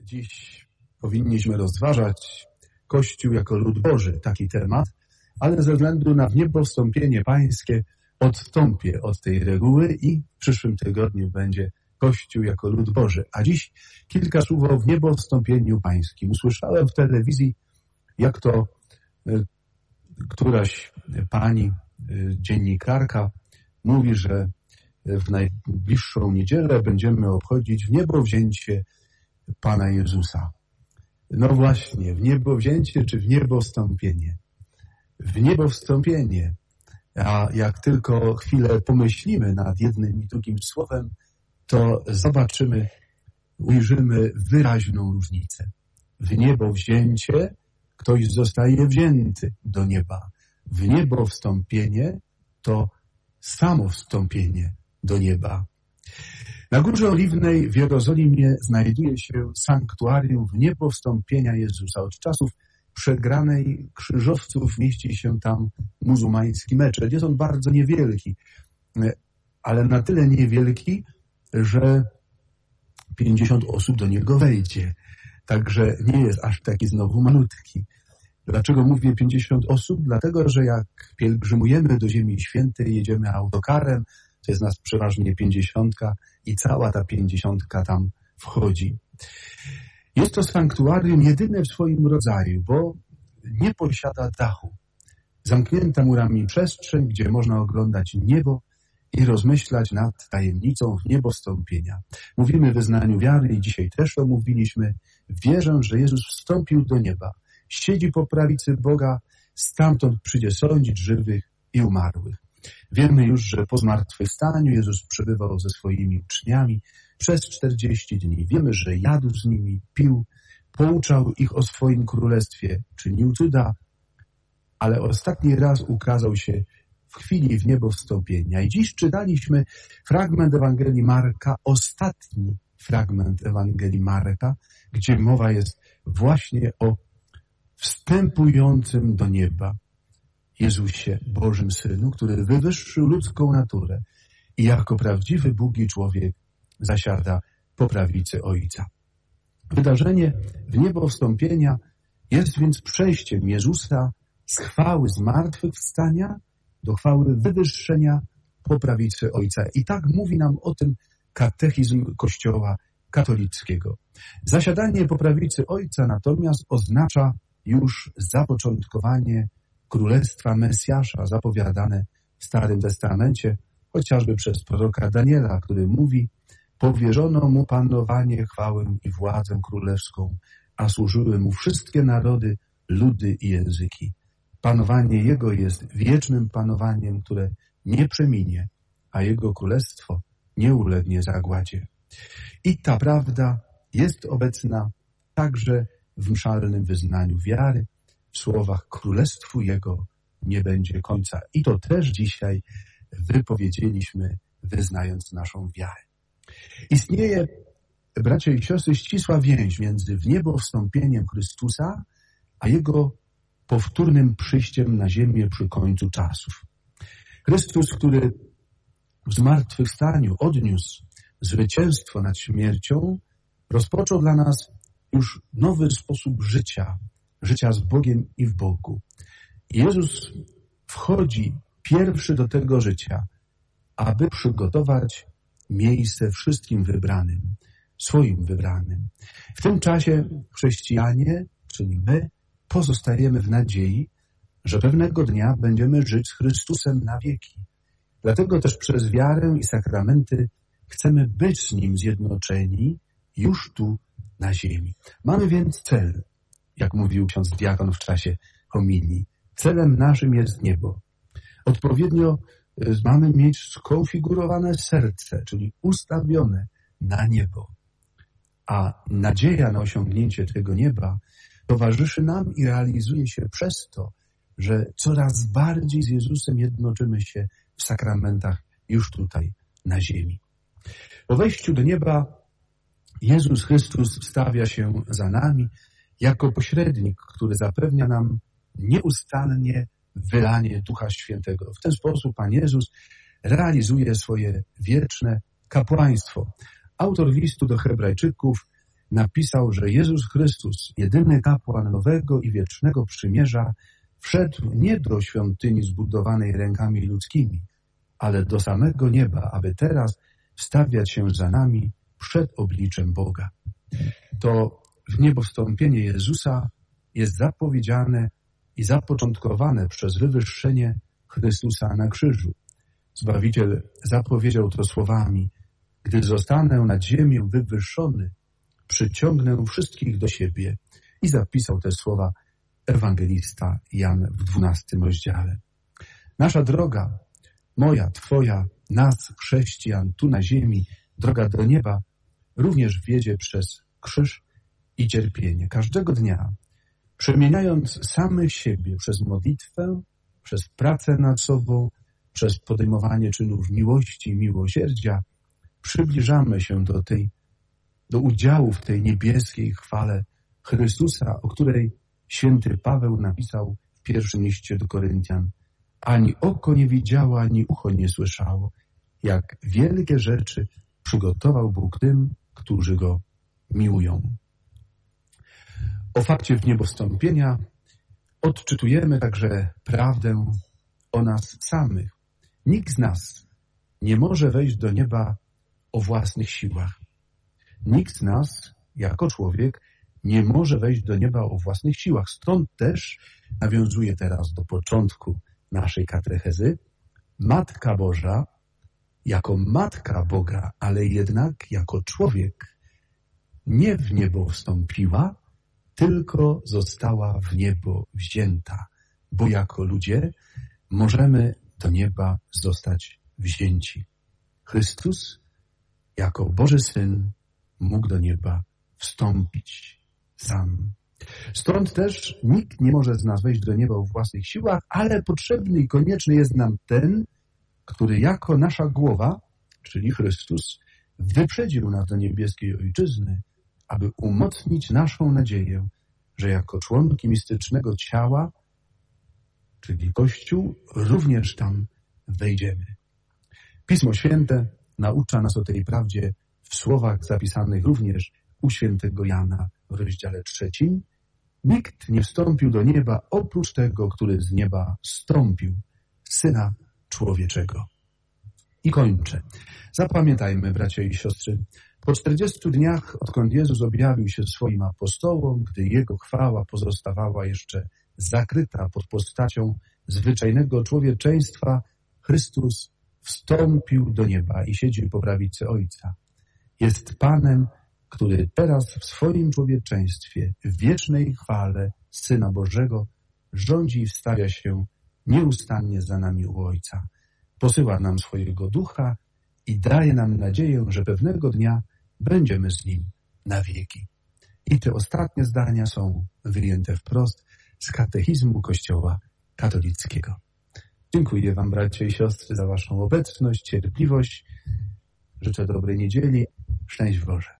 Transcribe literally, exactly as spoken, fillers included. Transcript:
Dziś powinniśmy rozważać Kościół jako lud Boży, taki temat, ale ze względu na wniebowstąpienie pańskie odstąpię od tej reguły i w przyszłym tygodniu będzie Kościół jako lud Boży. A dziś kilka słów o wniebowstąpieniu pańskim. Usłyszałem w telewizji, jak to y, któraś pani, y, dziennikarka mówi, że w najbliższą niedzielę będziemy obchodzić wniebowzięcie Pana Jezusa. No właśnie, wniebowzięcie czy wniebowstąpienie? Wniebowstąpienie. A jak tylko chwilę pomyślimy nad jednym i drugim słowem, to zobaczymy, ujrzymy wyraźną różnicę. Wniebowzięcie, ktoś zostaje wzięty do nieba. Wniebowstąpienie to samo wstąpienie do nieba. Na Górze Oliwnej w Jerozolimie znajduje się sanktuarium wniebowstąpienia Jezusa. Od czasów przegranej krzyżowców mieści się tam muzułmański meczet. Jest on bardzo niewielki, ale na tyle niewielki, że pięćdziesiąt osób do niego wejdzie. Także nie jest aż taki znowu malutki. Dlaczego mówię pięćdziesiąt osób? Dlatego, że jak pielgrzymujemy do Ziemi Świętej, jedziemy autokarem, to jest nas przeważnie pięćdziesiątka i cała ta pięćdziesiątka tam wchodzi. Jest to sanktuarium jedyne w swoim rodzaju, bo nie posiada dachu. Zamknięta murami przestrzeń, gdzie można oglądać niebo i rozmyślać nad tajemnicą wniebowstąpienia. Mówimy w wyznaniu wiary i dzisiaj też to mówiliśmy. Wierzę, że Jezus wstąpił do nieba. Siedzi po prawicy Boga, stamtąd przyjdzie sądzić żywych i umarłych. Wiemy już, że po zmartwychwstaniu Jezus przebywał ze swoimi uczniami przez czterdzieści dni. Wiemy, że jadł z nimi, pił, pouczał ich o swoim królestwie, czynił cuda, ale ostatni raz ukazał się w chwili wniebowstąpienia. I dziś czytaliśmy fragment Ewangelii Marka, ostatni fragment Ewangelii Marka, gdzie mowa jest właśnie o wstępującym do nieba Jezusie, Bożym Synu, który wywyższył ludzką naturę i jako prawdziwy Bóg i człowiek zasiada po prawicy Ojca. Wydarzenie wniebowstąpienia jest więc przejściem Jezusa z chwały zmartwychwstania do chwały wywyższenia po prawicy Ojca. I tak mówi nam o tym katechizm Kościoła katolickiego. Zasiadanie po prawicy Ojca natomiast oznacza już zapoczątkowanie Królestwa Mesjasza zapowiadane w Starym Testamencie, chociażby przez proroka Daniela, który mówi: powierzono mu panowanie, chwałę i władzę królewską, a służyły mu wszystkie narody, ludy i języki. Panowanie Jego jest wiecznym panowaniem, które nie przeminie, a Jego królestwo nie ulegnie zagładzie. I ta prawda jest obecna także w mszalnym wyznaniu wiary, w słowach królestwu Jego nie będzie końca. I to też dzisiaj wypowiedzieliśmy, wyznając naszą wiarę. Istnieje, bracia i siostry, ścisła więź między wniebowstąpieniem Chrystusa a Jego powtórnym przyjściem na ziemię przy końcu czasów. Chrystus, który w zmartwychwstaniu odniósł zwycięstwo nad śmiercią, rozpoczął dla nas już nowy sposób życia, życia z Bogiem i w Bogu. Jezus wchodzi pierwszy do tego życia, aby przygotować miejsce wszystkim wybranym, swoim wybranym. W tym czasie chrześcijanie, czyli my, pozostajemy w nadziei, że pewnego dnia będziemy żyć z Chrystusem na wieki. Dlatego też przez wiarę i sakramenty chcemy być z Nim zjednoczeni już tu na ziemi. Mamy więc cel, jak mówił ksiądz diakon w czasie homilii. Celem naszym jest niebo. Odpowiednio mamy mieć skonfigurowane serce, czyli ustawione na niebo. A nadzieja na osiągnięcie tego nieba towarzyszy nam i realizuje się przez to, że coraz bardziej z Jezusem jednoczymy się w sakramentach już tutaj na ziemi. Po wejściu do nieba Jezus Chrystus wstawia się za nami jako pośrednik, który zapewnia nam nieustannie wylanie Ducha Świętego. W ten sposób Pan Jezus realizuje swoje wieczne kapłaństwo. Autor listu do Hebrajczyków napisał, że Jezus Chrystus, jedyny kapłan nowego i wiecznego przymierza, wszedł nie do świątyni zbudowanej rękami ludzkimi, ale do samego nieba, aby teraz wstawiać się za nami przed obliczem Boga. To w niebowstąpienie Jezusa jest zapowiedziane i zapoczątkowane przez wywyższenie Chrystusa na krzyżu. Zbawiciel zapowiedział to słowami: gdy zostanę nad ziemią wywyższony, przyciągnę wszystkich do siebie. I zapisał te słowa ewangelista Jan w dwunastym rozdziale. Nasza droga, moja, twoja, nas, chrześcijan, tu na ziemi, droga do nieba, również wiedzie przez krzyż i cierpienie. Każdego dnia, przemieniając samych siebie przez modlitwę, przez pracę nad sobą, przez podejmowanie czynów miłości i miłosierdzia, przybliżamy się do tej, do udziału w tej niebieskiej chwale Chrystusa, o której święty Paweł napisał w pierwszym liście do Koryntian: ani oko nie widziało, ani ucho nie słyszało, jak wielkie rzeczy przygotował Bóg tym, którzy Go miłują. O fakcie wniebowstąpienia odczytujemy także prawdę o nas samych. Nikt z nas nie może wejść do nieba o własnych siłach. Nikt z nas, jako człowiek, nie może wejść do nieba o własnych siłach. Stąd też, nawiązuję teraz do początku naszej katechezy, Matka Boża, jako Matka Boga, ale jednak jako człowiek, nie w niebo wstąpiła, tylko została w niebo wzięta, bo jako ludzie możemy do nieba zostać wzięci. Chrystus, jako Boży Syn, mógł do nieba wstąpić sam. Stąd też nikt nie może z nas wejść do nieba w własnych siłach, ale potrzebny i konieczny jest nam ten, który jako nasza głowa, czyli Chrystus, wyprzedził nas do niebieskiej Ojczyzny, aby umocnić naszą nadzieję, że jako członki mistycznego ciała, czyli Kościół, również tam wejdziemy. Pismo Święte naucza nas o tej prawdzie w słowach zapisanych również u świętego Jana w rozdziale trzecim. Nikt nie wstąpił do nieba oprócz tego, który z nieba zstąpił, Syna Człowieczego. I kończę. Zapamiętajmy, bracia i siostry, po czterdziestu dniach, odkąd Jezus objawił się swoim apostołom, gdy Jego chwała pozostawała jeszcze zakryta pod postacią zwyczajnego człowieczeństwa, Chrystus wstąpił do nieba i siedzi po prawicy Ojca. Jest Panem, który teraz w swoim człowieczeństwie, w wiecznej chwale Syna Bożego rządzi i wstawia się nieustannie za nami u Ojca. Posyła nam swojego Ducha i daje nam nadzieję, że pewnego dnia będziemy z Nim na wieki. I te ostatnie zdania są wyjęte wprost z katechizmu Kościoła katolickiego. Dziękuję Wam, bracia i siostry, za Waszą obecność, cierpliwość. Życzę dobrej niedzieli. Szczęść Boże.